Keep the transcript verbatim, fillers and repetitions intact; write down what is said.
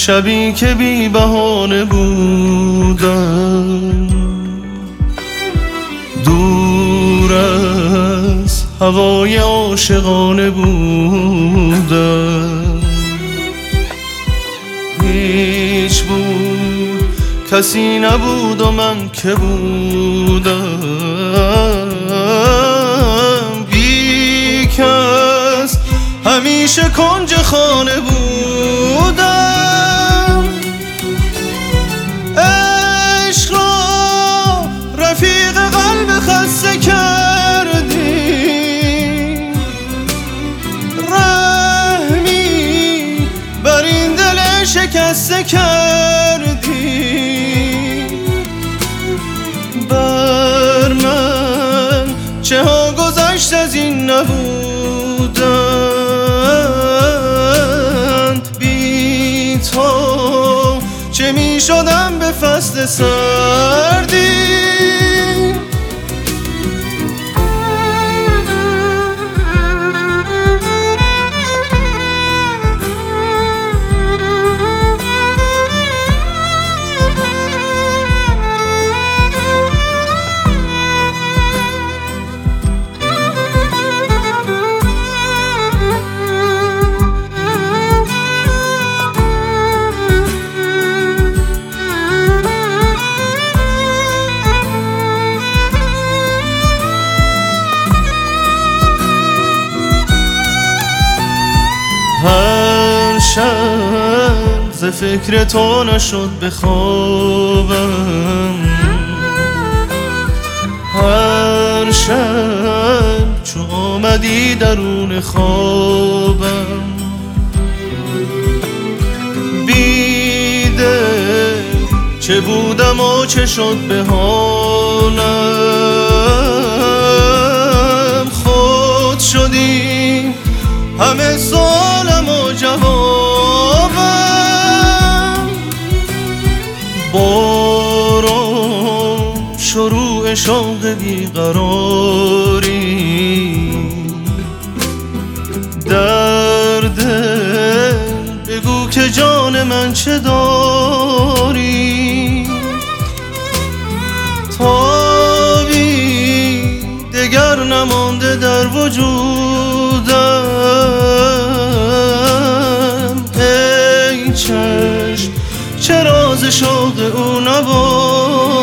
شبی که بی بهانه بودم، دور از هوای عاشقانه بودم. هیچ بود کسی نبود و من که بودم، بی کس همیشه کنج خانه بودم. عشق را رفیق قلب خسته کردی، رحمی بر این دل شکسته کردی. بر من چه ها گذشت از این نبودند، بی تو چه می شدم به فصل سردی. هر شب ز فکر تو نشد به خوابم، هر شب چو آمدی درون خوابم. بی دل چه بودم و چه شد به حالم، خود شدی همه سوالم و جوابم. بارم شروع شوق بیقراری، در دل بگو که جان من چه داری. تابی دگر نمانده در وجودم، ای چشم چه راز شوق او نبود.